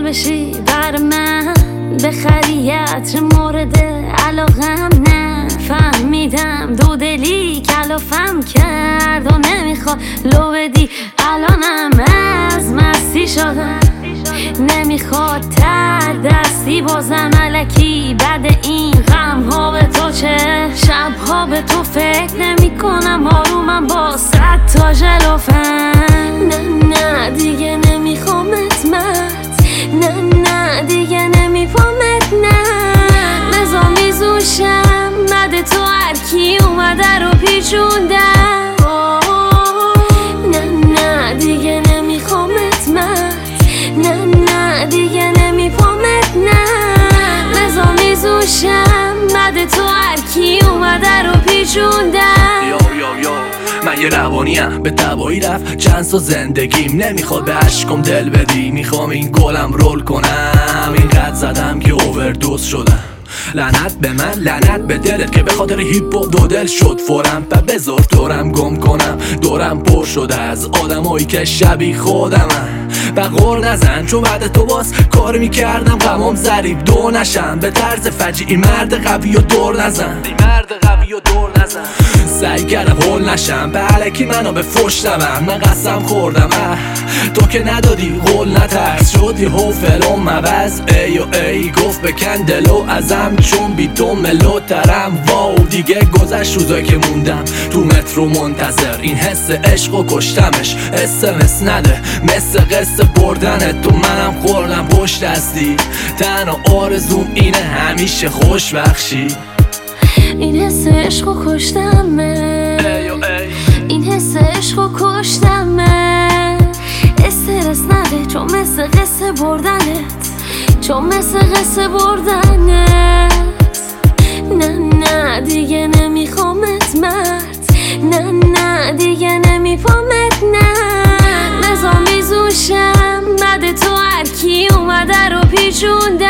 بشی بر من، بخری عطر مورد علاقم نه. فهمیدم دو دلی کلافم کرد و نمیخواد لو بدی. الانم از مستی شدم، نمیخواد تر دستی بازم علکی. بعد این غم ها به تو چه، شب ها به تو فکر نمی کنم. آرومم با 100 تا ژلوفن. نه دیگه نمیخوامت مرد، نه دیگه نمیفهمت. نه بزا میزوشم بعد تو هرکی اومده رو پیچوندم. نه دیگه نمیخوامت مرد، نه دیگه نمیفهمت. نه بزا میزوشم بعد تو هرکی اومده رو پیچوندم. من یه روانیم به دوایی رفت چند سا زندگیم. نمیخواد به عشقم دل بدی، میخوام این گلم رول کنم. اینقدر زدم که اووردوز شدم. لعنت به من لعنت به دلت که به خاطر هیپ هاپ دو دل شد فورم. و بذار دورم گم کنم، دورم پر شده از آدمایی که شبیه خودمن. و غور نزن چون بعد تو باز کار میکردم غمام ضریب دو نشم. به طرز فجیعی مرد قوی و دور نزن، سعی کردم هول نشم به علکی منو به فش نبر. من قسم خوردم تو که ندادی قول نترس. شد یه فلوم عوض ای و ای گفت بکن دلو ازم چون بی تو ملوترم. واو دیگه گذشت روزایی که موندم تو مترو منتظر. این حس عشق و کشتمش اسمس نده مثل قصه بردن تو. منم خوردم پشت دستی، تنها آرزوم اینه همیشه خوش بخشی. این حس عشق و کشتمه، این حس عشق و کشتمه. استرس نده چون مثل قصه بردنت، چون مثل قصه بردنت. نه دیگه نمیخوامت مرد، نه دیگه نمیفهمت. نه بزا میزوشم بعد تو هرکی اومده رو پیچونده.